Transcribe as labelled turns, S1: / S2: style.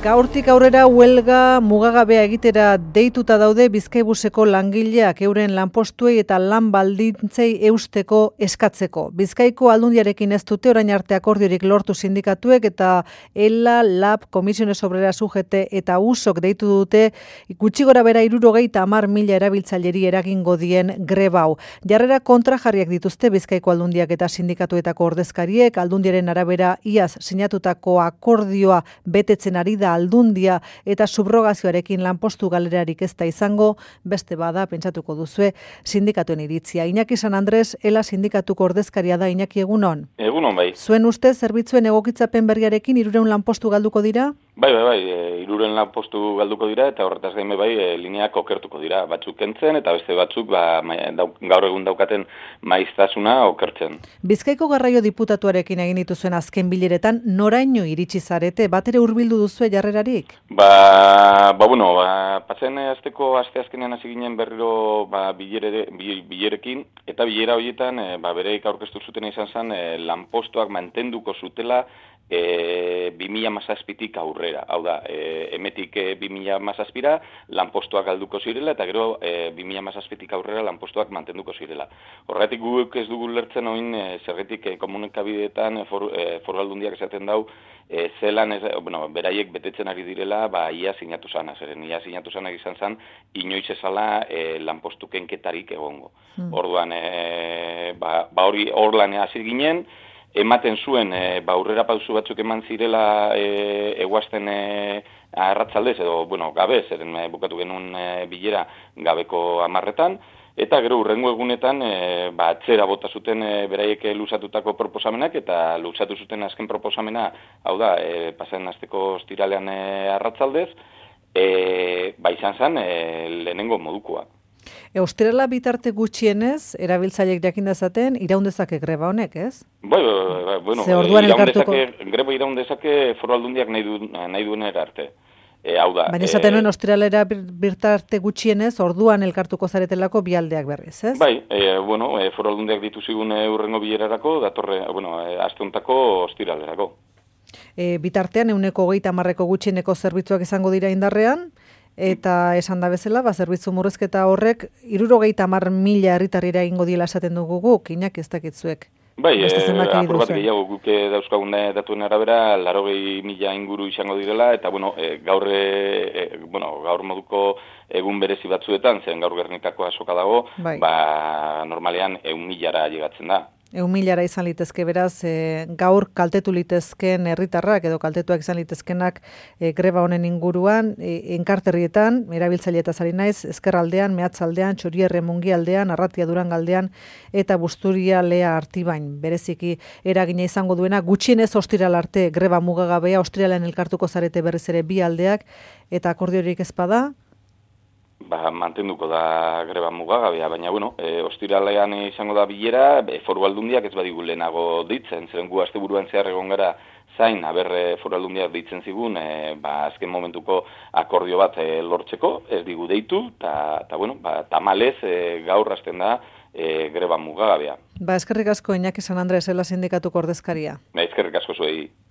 S1: Gaurtik aurrera huelga mugagabea egitera deituta daude Bizkaibuseko langileak euren lanpostuei eta lan baldintzei eusteko eskatzeko. Bizkaiko Aldundiarekin ez dute orain arte akordiorik lortu sindikatuek eta ELA, LAB, Comisiones Obreras UGT eta USOk deitu dute gutxi gorabehera 70.000 erabiltzaileri eragingo dien greba hau. Jarrera kontrajarriak dituzte Bizkaiko Aldundiak eta sindikatuetako ordezkariek. Aldundiaren arabera iaz sinatutako akordioa betetzen ari da Aldundia eta subrogazioarekin lanpostu galerarik ez da izango, beste bada pentsatuko duzue sindikatuen iritzia. Iñaki San Andres, ELA sindikatuko ordezkaria da. Iñaki, egunon.
S2: Egunon, bai.
S1: Zuen ustez zerbitzuen egokitzapen berriarekin 300 lanpostu galduko dira?
S2: Bai, 300 lanpostu galduko dira eta horretaz gain lineak okertuko dira. Batzuk kentzen eta beste batzuk gaur egun daukaten maiztasuna okertzen.
S1: Bizkaiko Garraio diputatuarekin egin dituzuen azken bileretan noraino iritsi zarete? Batere hurbildu duzue jarrerarik?
S2: Patzen asteazkenean hasi ginen berriro bilerekin eta bilera horietan bereik aurkeztu zutena izan zen lanpostuak mantenduko zutela 2017tik aurrera. Hau da, emetik 2017ra lanpostuak galduko zirela eta gero 2017tik aurrera lanpostuak mantenduko zirela. Horregatik guk ez dugu lertzen oin zergatik komunikabideetan Foru Aldundiak esaten dau zelan beraiek betetzen ari direla ia sinatu zana. Zeren ia sinatu zana izan zen inoiz ezala lanpostu kenketarik egongo. Orduan hori hor lanean hasi ginen. Ematen zuen, aurrera pausu batzuk eman zirela eguazten arratzaldez, edo, gabe, zeren bukatu genuen bilera gabeko 10etan, eta gero hurrengo egunetan atzera bota zuten beraiek luzatutako proposamenak, eta luzatu zuten azken proposamena, hau da, pasen asteko ostiralean arratzaldez, izan zen lehenengo modukoa.
S1: Ostirala bitarte gutxienez, erabiltzaileek jakin dezaten, iraun dezake greba honek, ez?
S2: Greba iraun dezake Foru Aldundiak nahi duen arte.
S1: Baina esaten nuen ostiralera bitarte gutxienez, orduan elkartuko zaretelako bi aldeak berriz, ez?
S2: Foru Aldundiak dituzigun hurrengo bilerarako, aste hontako ostiralerako.
S1: Bitartean, 130 gutxieneko zerbitzuak izango dira indarrean, eta esan da bezala, zerbitzu murrizketa horrek 70.000 herritarrira egingo diela esaten dugu guk, Iñaki, ez dakitzuek.
S2: Apur bat gehiago guk dauzkagun datuen arabera, 80.000 inguru izango direla, eta gaur moduko egun berezi batzuetan, zen gaur Gernikako azoka dago, normalean 1.000ra llegatzen da.
S1: 1.000ra izan litezke beraz, gaur kaltetu litezken herritarrak edo kaltetuak izan litezkenak greba honen inguruan, enkarterrietan, erabiltzaileetaz ari naiz, Ezkerraldean, Meatzaldean, Txorierre Mungialdean, Arratia Durangaldean eta Busturia Lea Artibain. Bereziki eragina izango duena, gutxienez ostiral arte greba mugagabea, ostiralean elkartuko zarete berriz ere bi aldeak, eta akordiorik ez bada?
S2: Mantenduko da greba mugagabea, baina ostiralean izango da bilera, Foru Aldundiak ez badigu lehenago ditzen, zeren gu asteburuan zehar egon gara zain, Foru Aldundiak ditzen zigun, azken momentuko akordio bat lortzeko, ez digu deitu, eta tamalez gaur hasten da greba mugagabea.
S1: Eskerrik asko, Iñaki San Andres, ELA sindikatuko ordezkaria.
S2: Eskerrik asko zuei.